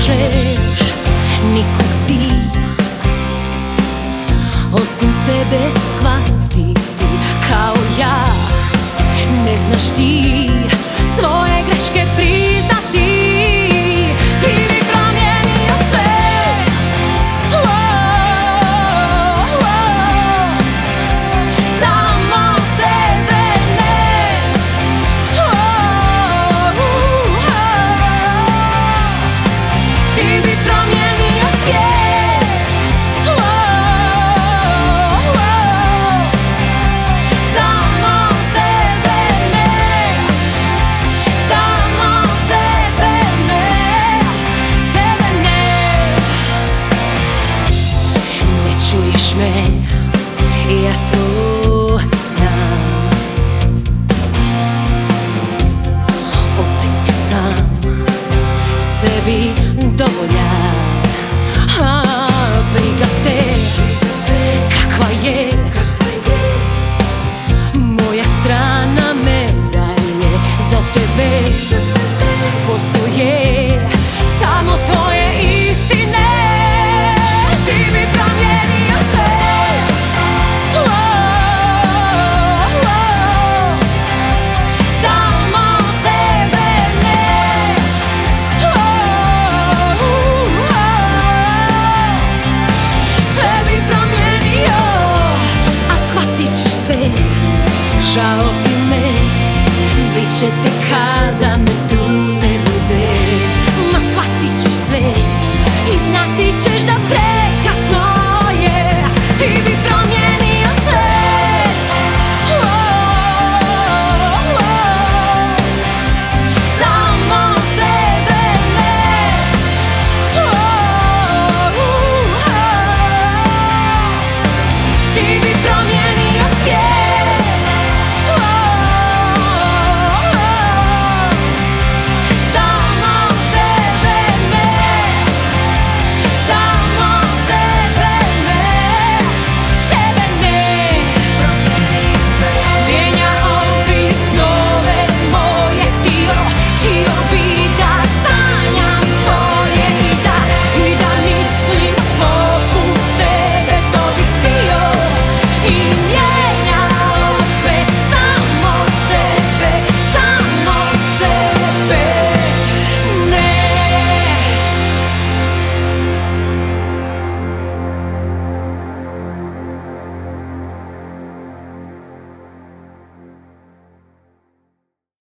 možeš nikog ti osim sebe shvatiti kao ja. Ne znaš ti svoje greške priznati. Ti bi promijenio sve, samo sebe ne. Ti bi promijenio svijet, samo sebe ne, samo sebe ne, sebe ne. Ne čuješ me, ja to znam. Opet si sam sebi dovoljan. Briga te kakva je moja strana medalje. Za tebe postoje samo tvoje istine. Ti bi promijenio sve, samo sebe ne. Sve bi promijenio, a shvatit ćeš sve. Žao bi me, bit će te kada me